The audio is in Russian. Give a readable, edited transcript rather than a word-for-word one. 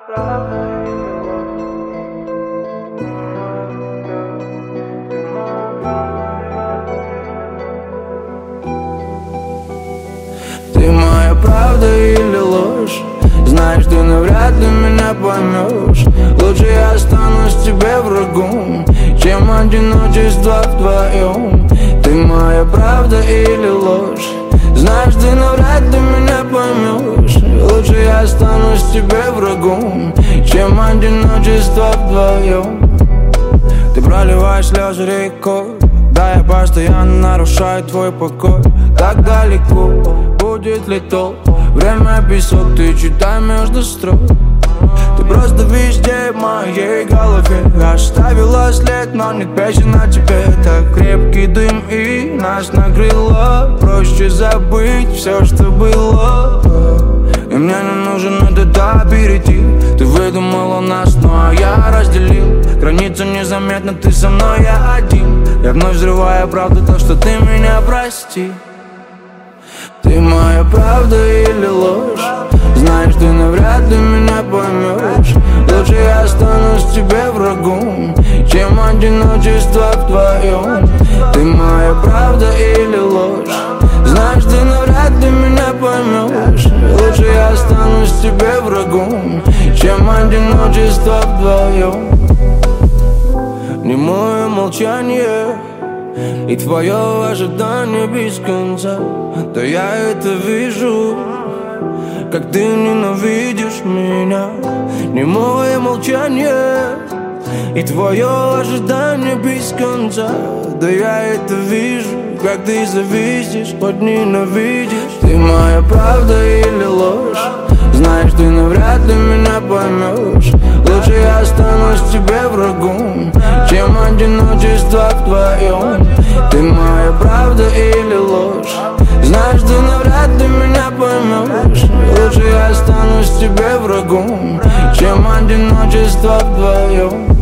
Ты моя правда или ложь? Знаешь, ты навряд ли меня поймешь. Лучше я останусь тебе врагом, чем одиночество вдвоем. Ты моя правда или ложь? Знаешь, ты навряд ли меня поймешь. Лучше я останусь тебе врагом, чем одиночество вдвоем. Ты проливаешь слезы рекой, да я постоянно нарушаю твой покой. Так далеко будет ли толк? Время песок, ты читай между строк. Ты просто везде в моей голове. Оставила след, но нет песен о тебе. Так крепкий дым и нас накрыло. Проще забыть все, что было. И мне не нужен этот аперитив. Ты выдумала нас, ну а я разделил. Граница незаметна, ты со мной, я один. Я вновь взрываю правду, то, что ты меня прости. Ты моя правда или ложь? Знаешь, ты навряд ли меня поймешь. Лучше я останусь тебе врагом, чем одиночество вдвоем. Ты моя правда или ложь? Знаешь, ты навряд ли меня поймешь. Лучше я останусь тебе врагом, чем одиночество вдвоем. Немое молчание и твое ожидание без конца. Да я это вижу, как ты ненавидишь меня. Немое молчание и твое ожидание без конца. Да я это вижу, как ты зависишь, хоть ненавидишь. Ты моя правда или ложь? Знаешь, ты навряд ли меня поймешь. Лучше я останусь тебе врагом, чем одиночество вдвоем. Ты моя правда или ложь? Знаешь, ты навряд ли меня поймешь. Лучше я останусь тебе врагом, чем одиночество вдвоем.